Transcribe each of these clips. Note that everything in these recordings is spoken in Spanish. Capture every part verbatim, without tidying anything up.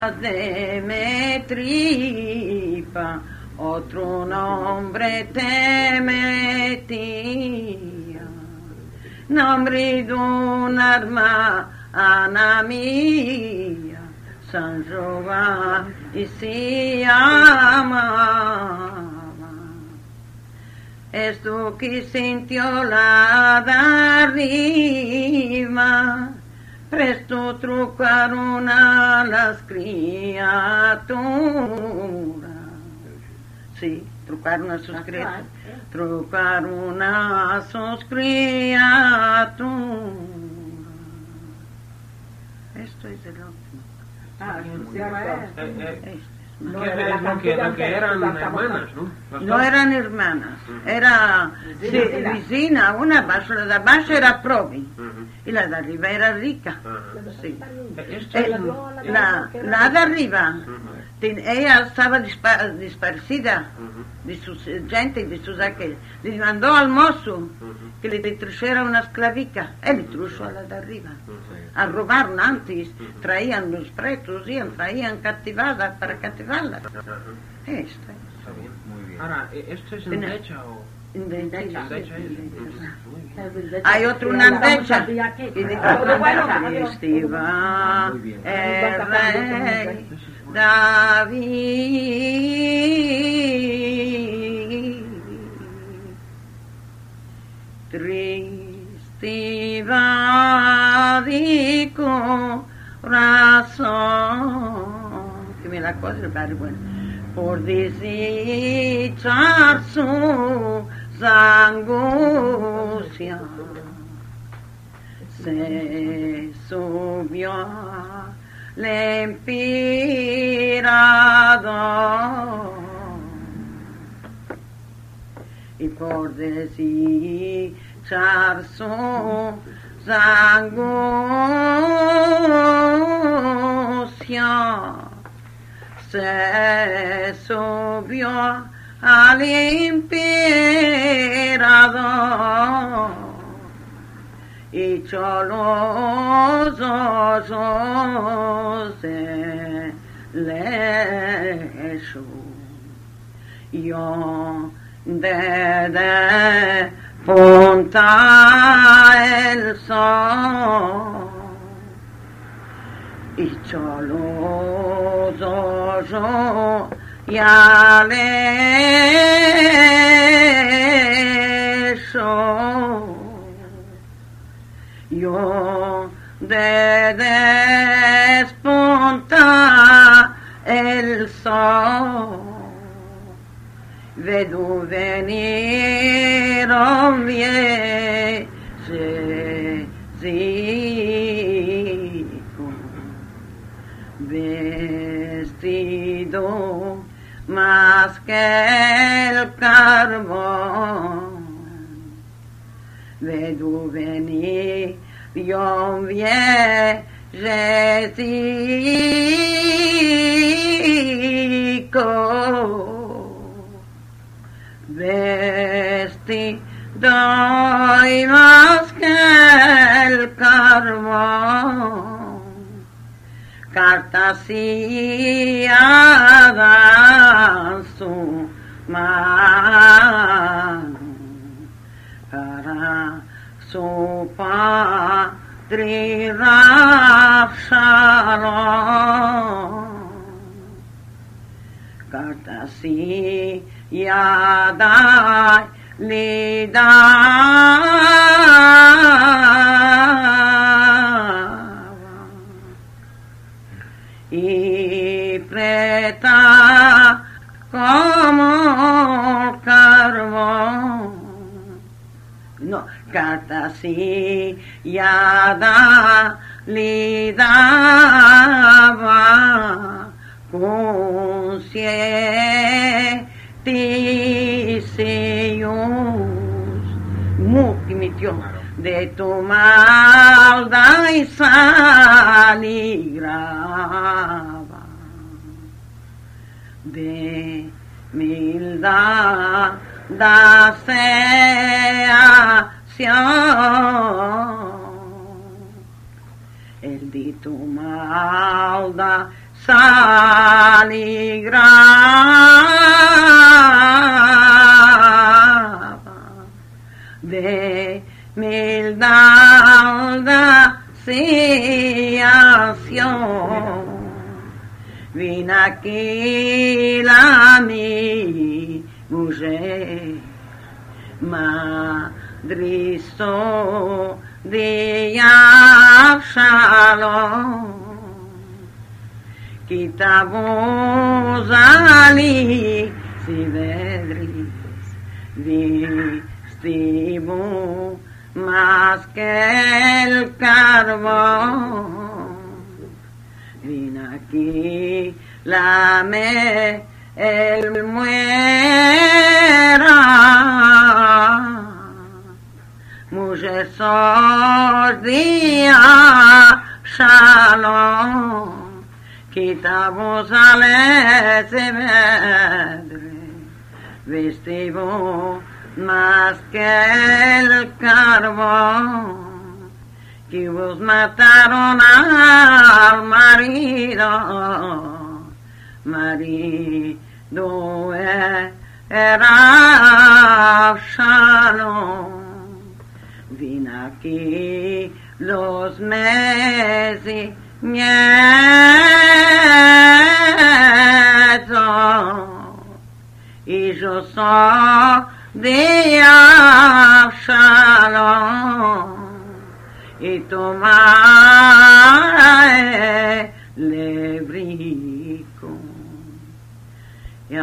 de me tripa, otro nombre te metía, nombre de una hermana mía, San Giovanni y se llamaba. Esto que sintió la de arriba, presto trucaron a las criaturas. Sí, trucaron a sus criaturas. Trucaron a sus criaturas. Esto es el último. Ah, Este. No, que, era lo que, lo que eran hermanas, ¿no? No eran hermanas, era Vicina. vicina, una bajo, la de abajo era pobre Uh-huh. y la de arriba era rica. Uh-huh. Sí. Esto Eh, es- la, la de arriba, Uh-huh. ten- ella estaba dispa- disparecida Uh-huh. de su gente, de sus aquellos. Le mandó al mozo Uh-huh. que le trujera una esclavica. Él le trujo a la de arriba. Uh-huh. A robaron antes, traían los pretos, y traían captivadas para captivarlas. Uh-huh. Esta. Está bien. Muy bien. Ahora, ¿esto es en Tiene- Decha o...? Indecha, Decha es? indecha. Muy bien. Hay otro nandecha que dice Pero bueno, Estiva Muy bien. el rey David, triste va di corazón, que me la cosa es muy buena, por desechar sus angustias, se subió al emperador y por desechar sus angustias se subió al emperador y echó los ojos de lecho. Yo desde punta el sol y echó los ojos y al lecho. Yo de despunta el sol vedo venir un viejecico vestido más que el carbón, vedo venir un viejecico vestido y más que el carbón, cartas en su mano para su padre Absalón, cartas y ya da le daba y preta como carbón. No, cartas y ya da le daba con siete sellos, mu que metió de tu maldad y saligraba de mildad da seación, el de tu malda saligraba de mildad y acción. Vine aquí la mi mujer, madrizo de Absalom. Quitamos ali Sidedris, vestimos más que el carbón. Vine aquí la me el muera, mujer sordía shalom. Quitamos al Ezebedre, vestimos más que el carbón, que vos mataron al marido, marido era Shalom. Vine aquí los meses nietos, y yo soy de Absalom, y tu madre le brico, y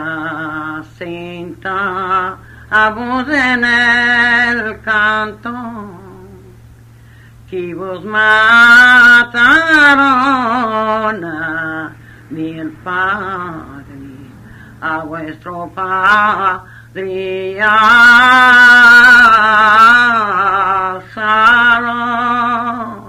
asenta a vos en el canto, que vos mataron a mi el padre, a vuestro padre Absalom.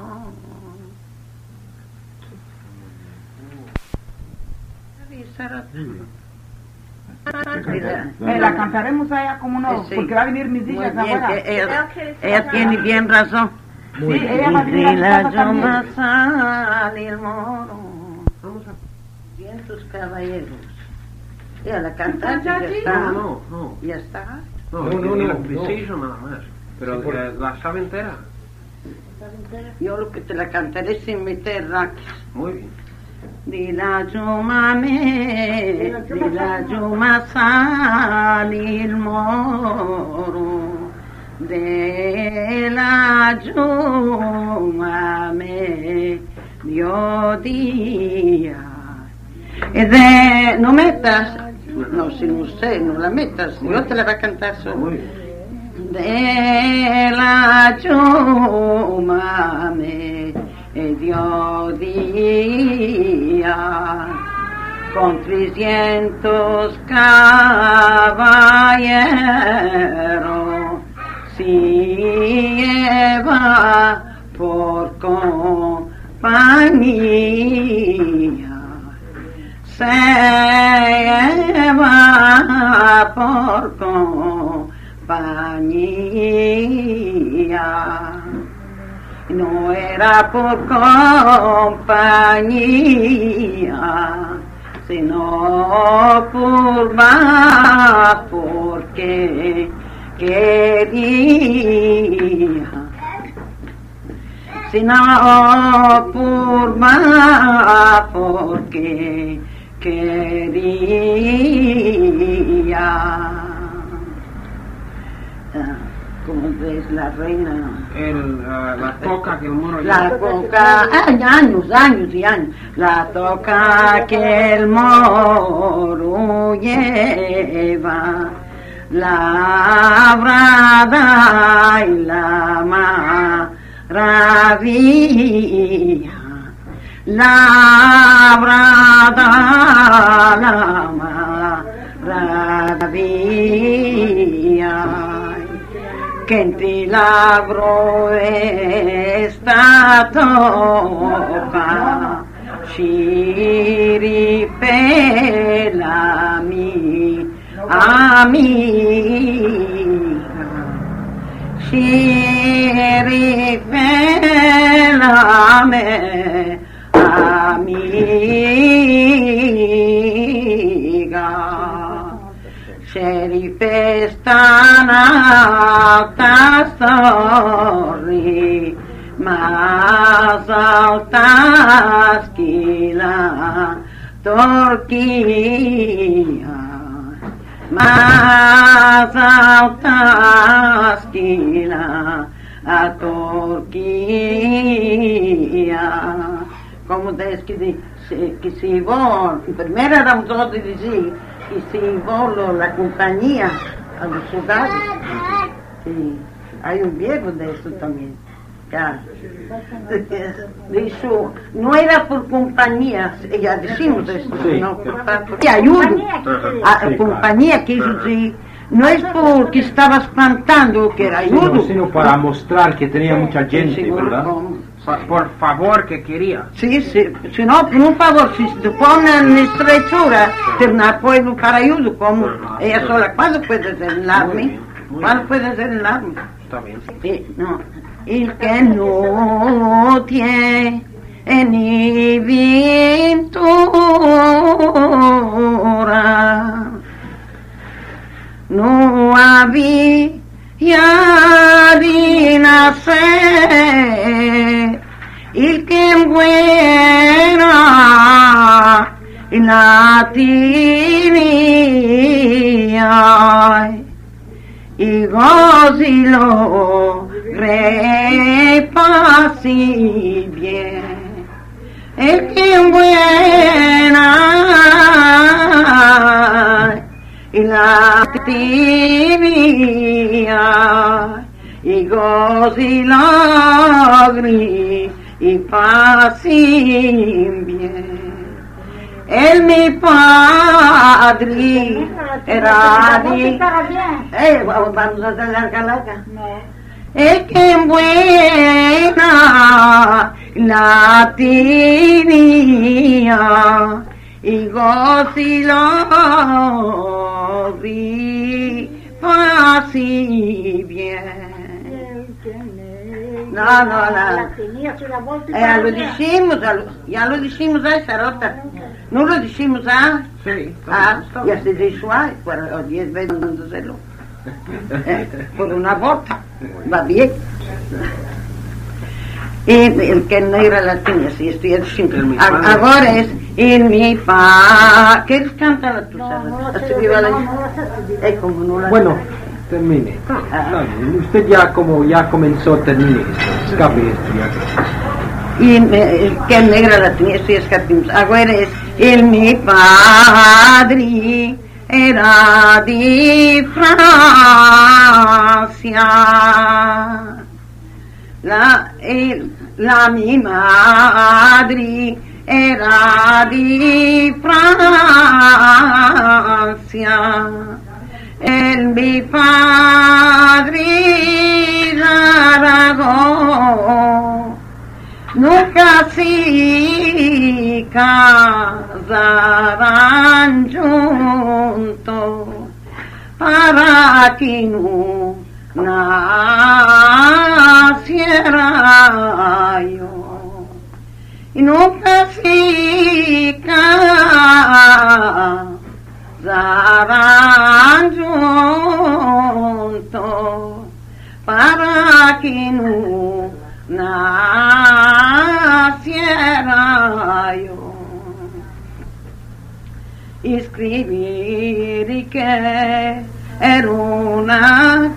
Eh, la cantaremos allá como no, Sí. porque va a venir mis hijas Muy bien, ahora. que ella, ella tiene bien razón. Sí, ella va a venir a Y mi la casa también. llama sale el moro. Vamos a cientos caballeros. Ya la cantaste, ya está. No, no, no. Ya está. No, No, no, no, no, no, el preciso nada más. Pero Sí, por- eh, la sabe entera. Yo lo que te la cantaré sin meter raques. Muy bien. Di la Yuma me, di la Yuma sale el moro, de la Yuma me dio día. Es de, no metas, no, si no sé, no la metas, yo te la voy a cantar Muy solo. bien. De la Yuma me dio día, con trescientos caballeros, si lleva por compañía, se lleva por compañía. No era por compañía, sino por más, porque quería. Sino por más, porque quería. Como ves, la reina. El, ah, la toca que el mono La lleva. toca, ay, años, años y años, la toca que el moro lleva, la brada y la maravilla, la brada, la maravilla. Que en Tilabro esta toca, Shiripela mi amiga, Shiripela mi amiga. Sheriffes tan altas torres, más altas que la Turquía, más altas que la Turquía. Como diz que, que se vou, primeiro era um todo de dizer que se vou la companhia a los soldados, que hay un viejo de eso también. Ya. Isso não era por companhia, já dissemos isso, sí. não por por ayuda. A, a companhia quis dizer, não é porque estava espantando que era ayuda, Sino, sino para mostrar que tenía mucha gente, ¿verdad? Por, por favor que quería. Sí, sí, si no, por un favor, si te ponen en estrechura, te no puedo para ayuda, como ella sola, ¿cuándo puede ser el army? ¿Cuándo puede ser el army? Está bien. Sí, no. El que no tiene ni ventura no había de nacer. El que buena la tenía y gozilo repasí bien. El que buena la tenía y gozilo gris y pasí bien. El mi padre era de... Eh, vamos a hacer larga, larga. El que buena la tenía y gozilo vi pasí bien. No, no, no. Eh, lo dijimos, ya lo dijimos a esa rota. ¿No lo dijimos a? Sí. Ah, ya se dijo a, por diez veces no hacerlo. Eh, por una bota, va bien. Y el que no era la tenía, sí, estoy diciendo. Ahora es en mi pa. ¿Quieres cantar tú, sabes? No, no, Así viva la... Eh, como no la... Bueno, termine. Ah. Dale, usted ya como ya comenzó, termine esto. Escape esto ya. Y el que negra la tenía, estoy escapimos. Ahora es en mi padre era de Francia. La, el, la mi madre era de Francia. El mi padre largó, nunca se casarán juntos para que no naciera yo. Y nunca se casarán juntos para que no naciera yo. Escribir que era una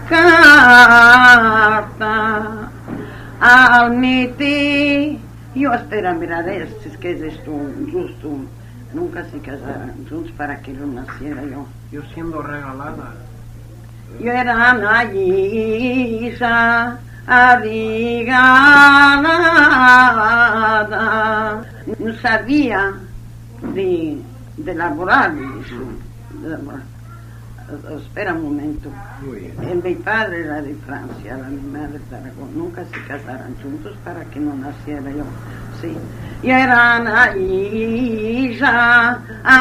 carta al meter. Yo espero mirar esto, es que es esto justo. Nunca se casaron juntos para que no naciera yo. Yo siendo regalada. Yo era una hija abrigada, no sabía de, de elaborar eso. De elaborar. Espera un momento. El mi padre era de Francia, la mi madre de Aragón. Nunca se casaron juntos para que no naciera yo. Sí. Yo era una hija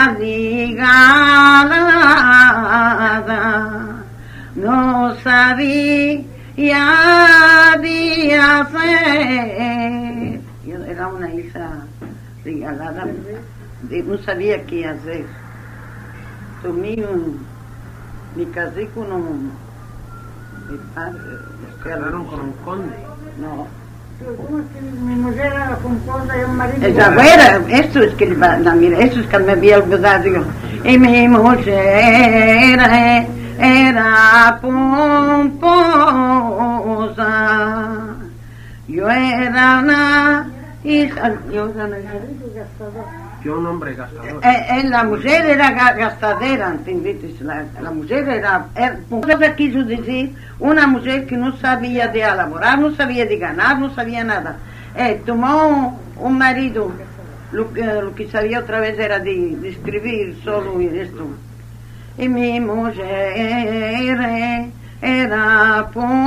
abrigada, no sabía de hacer. Yo era una hija regalada, no sabía qué hacer. Tomé un, mi casé con un... mi padre... Se casaron con un conde. No. ¿Cómo es que mi mujer era composta y un marido? Esa era, eso es que le va, no, mira, eso es que me había olvidado yo. Y mi mujer era, era pomposa, yo era una hija, yo era una hija. Yo un hombre gastador. Eh, eh, la mujer era ga- gastadera, ¿entendiste? La, la mujer era, era, era, quiso decir, una mujer que no sabía de elaborar, no sabía de ganar, no sabía nada. Eh, tomó un, un marido, lo que, lo que sabía otra vez era de, de escribir solo y esto. Y mi mujer era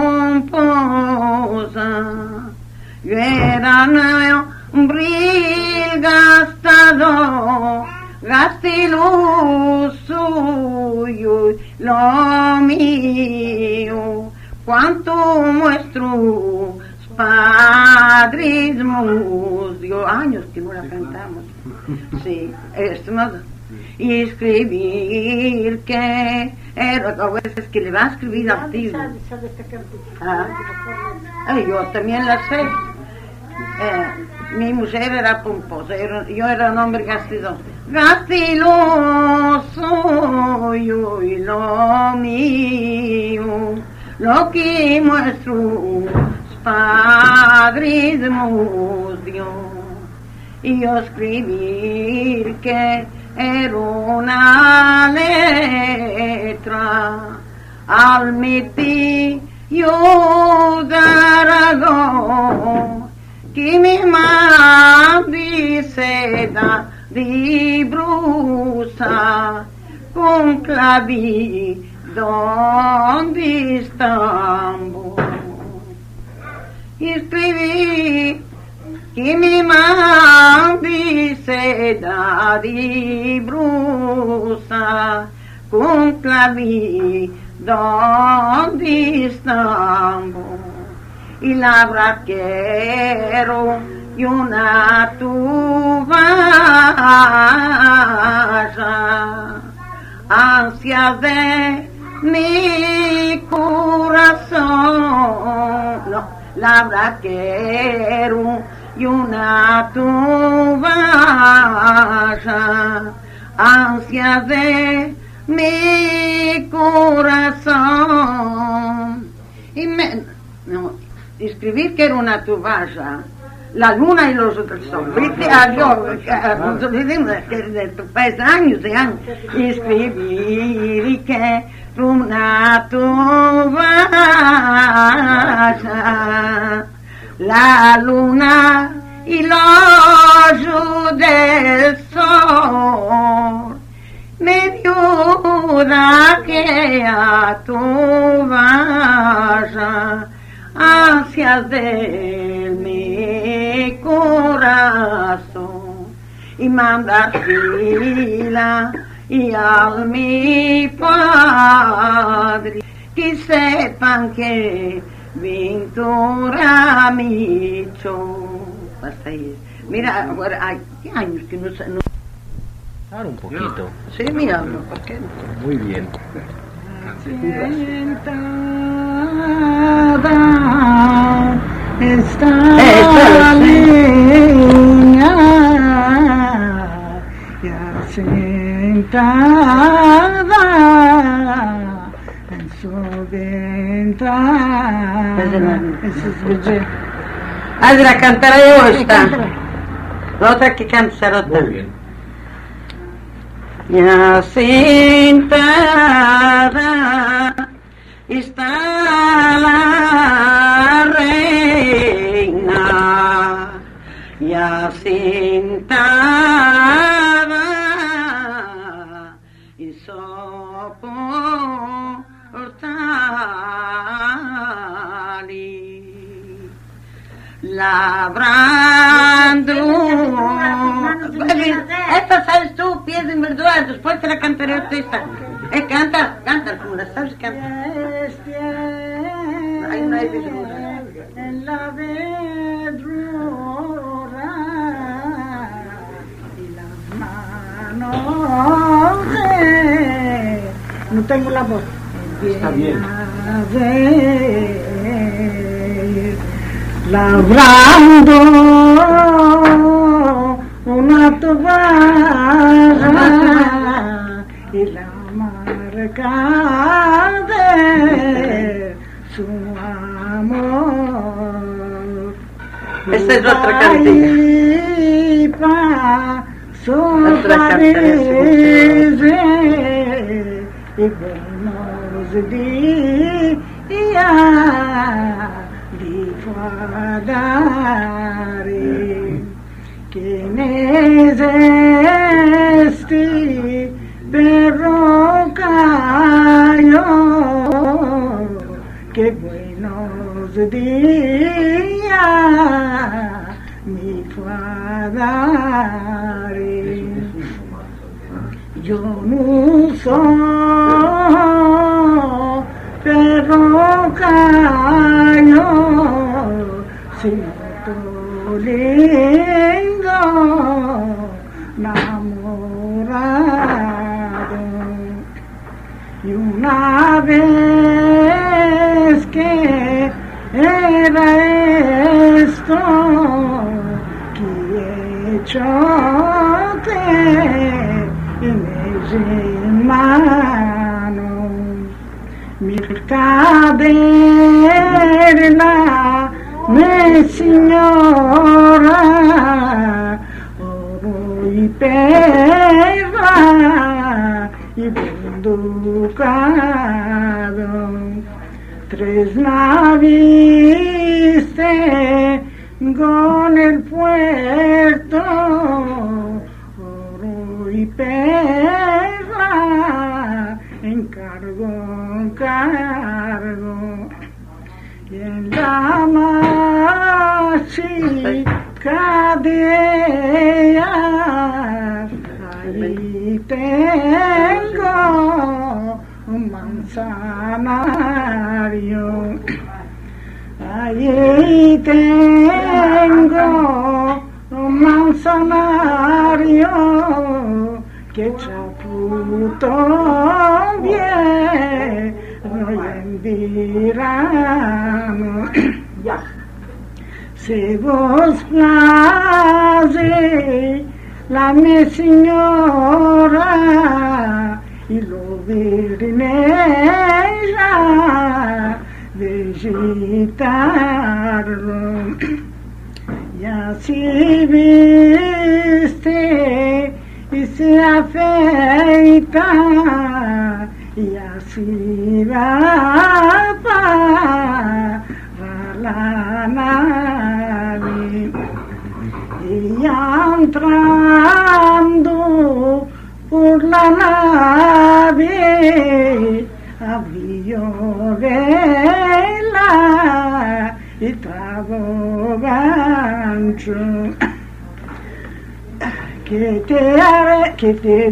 pomposa, yo era una un bril gastador, gasté lo suyo, lo mío, cuanto muestro padres dio años que no la cantamos, sí, esto no, y escribir que era, a veces que le va a escribir al tío, ah, eh, yo también la sé. Eh, mi mujer era pomposa, era, yo era un hombre gastador. Gastiloso yo y lo mío, lo que nuestros padres nos dio. Y yo escribí que era una letra, al metí yo daragón, que mi madre seda de brusa con claví donde estamos. Y escribí que mi madre seda de brusa con claví donde estamos. Y la braquero y una tuballa, ansia de mi corazón. No, la braquero y una tuballa, ansia de mi corazón. Y me... no, escribir que era una tuballa, la luna y los otros son, viste, adiós, de tu país, años y años, escribir que era una tuballa, la luna y los del sol, me dio aquella tuballa, ansias de mi corazón, y manda fila y al mi padre que sepan que Ventura mi cho. Hasta ahí. Mira, ahora hay años que no se... No... Claro, un poquito. Sí, mira, ¿por qué? Muy bien. Sentada está la sí. niña, ya sentada en su ventana. Eso es bebé. Adra, cantaré yo esta. La otra que canta será otra. Muy bien. Ya sentada está la reina, ya sentada y soportar labrando. Esta sabes tú, pies en verdad, después te la cantaré esta. Eh, canta, canta, como la sabes, canta. Ay, no hay vidrura. En la vedrura y las manos de no tengo la voz. Está bien. Labrando una toalla y la marca de su amor. Esta es otra cantidad. Otra cantidad. Y buenos días di guardare che ne esti perrocaio che buenos días mi guardare. Yo no soy perrocaio, sino lindo enamorado. Y una vez que era esto que he hecho in mano mi caderna me signora oro y perla y conducado tres navis con el puerto y perla encargo, encargo y en la mágica de ellas ahí tengo un manzanario, ahí tengo un manzanario che chaputo bien en verano. Se vos place la mia signora y lo vernella visitarlo. Y así viste y se afeita y así va para la nave. Y entrando por la nave abrió vela y trago gancho. Que te haré, que te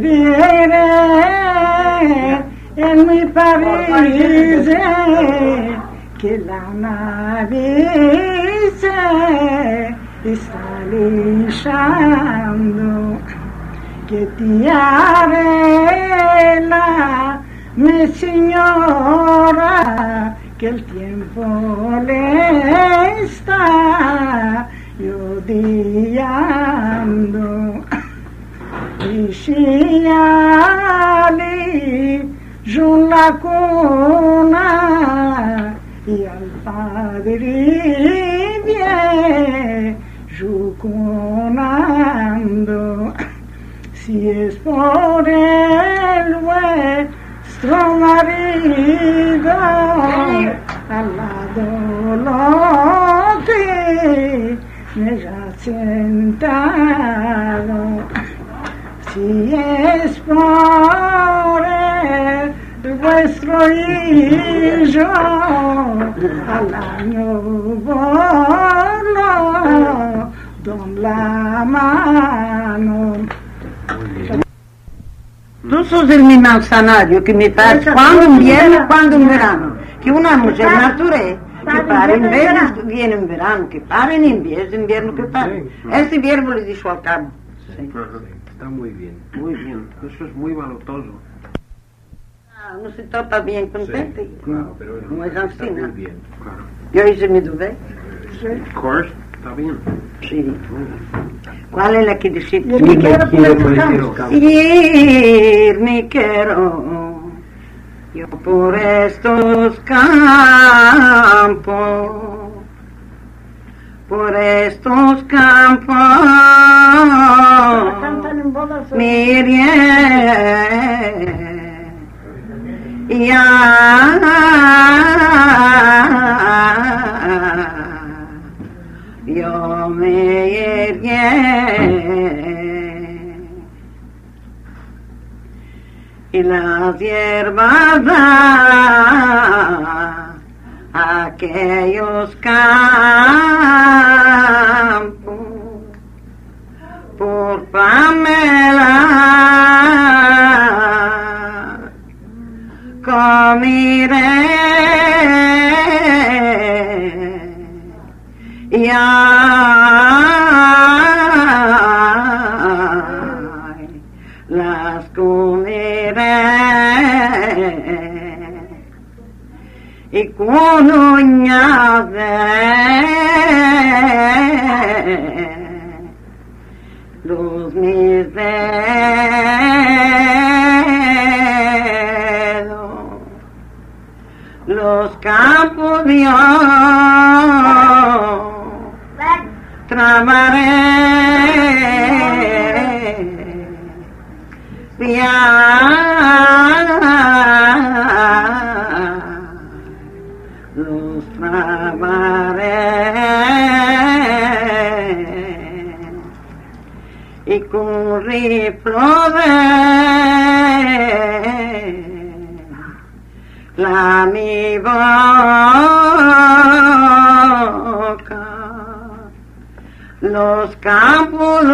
veré en mi París, que la nave se está lixando, que te haré la mi señora, que el tiempo le está odiando. Y si ali giù la cuna y al padre viene giù conando. Si es por el vuestro marido al lado lo tiene ya sentado. Si es por el vuestro hijo al año voló don la mano. Tú sos el mi manzanario que me faz cuando invierno, cuando en verano. Que una mujer naturaleza que para en verano, viene en verano, que para en invierno, invierno que para. Este invierno le dijo al cabo. Sí. Está muy bien, muy bien. Eso es muy balotoso. uno se topa bien contento. Sí, claro, pero no es así, está ¿no? muy bien. Claro. Yo hice mi deber. Of course, está bien. Sí. ¿Cuál es la que dice? Yo me quiero por quiero estos por campos. estos campos. Ir me quiero yo por estos campos, por estos campos, La cantan en bodas. miré ya yo me iré y las hierbas da aquellos campos por Pamela comiré y ay, las comeré y con uñas de los mis dedos los campos Dios trabaré los trabaré y con riflo de la mi boca los campos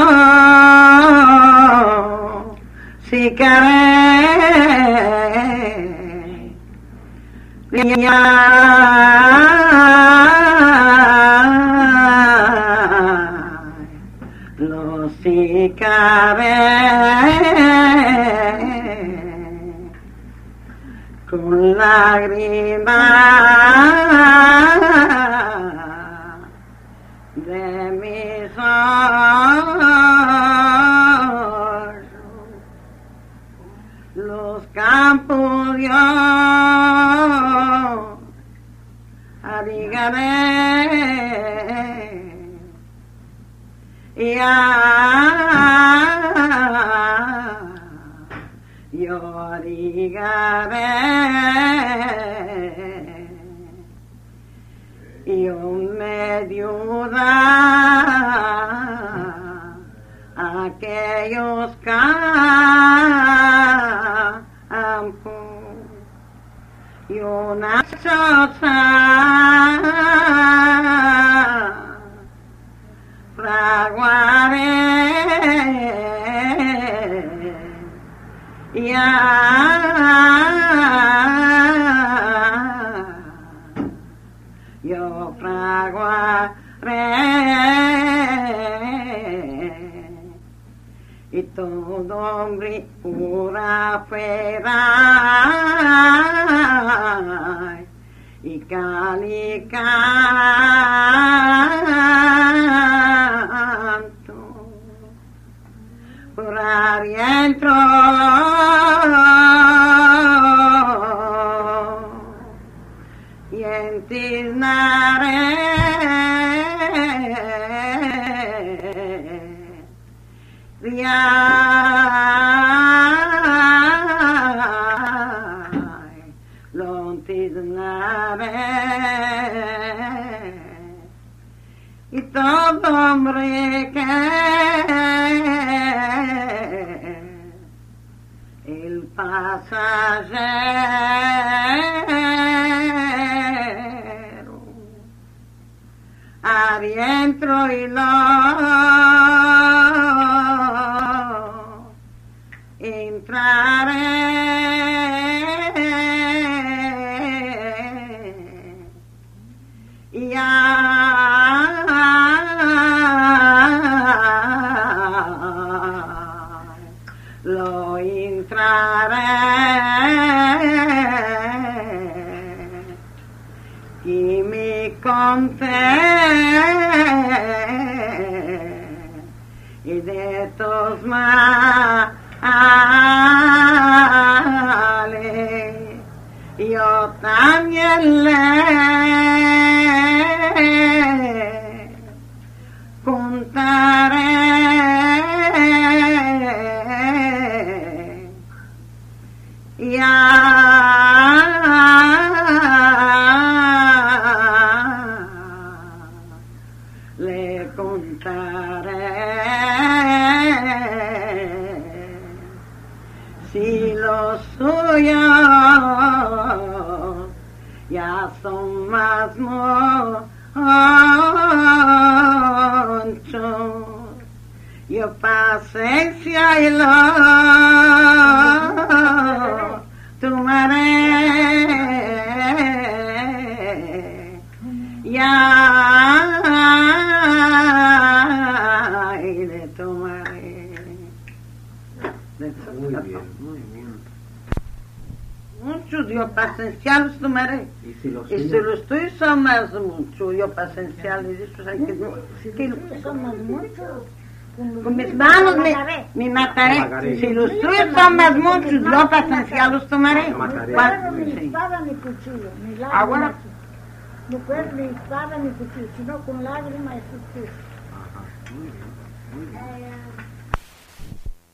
los sicaré los sicaré con lágrimas de mis ojos los campos Dios abrigaré y yo abrigaré yo me ayuda aquellos campos y una choza fraguaré ya yo fraguaré y todo hombre pura fuera y cali canto por adentro y entiznaré Riay, lo entiznaré y todo hombre que el pasajero adentro y lo entraré y lo entraré conté y de tus males yo también le contaré. Ya le contaré si los suyos ya son más muchos. Yo paciencia y lo tomaré, ya y le tomaré. Muy bien. Muy bien. Muchos yo paciencia los tomaré. Y si los Y si suyos- los tuyos son más muchos, yo paciencia les digo que, que, Somos muchos. con mis manos me, me mataré. Mataré. Si los tuyos son más muchos, yo paciencia los tomaré. Te mataré. No ¿Cuál? puedo ni Sí. espada ni cuchillo, ni Ah, bueno. lágrimas. No puedo ni espada ni cuchillo, sino con lágrimas y justicia. Ajá. Muy bien. Muy bien.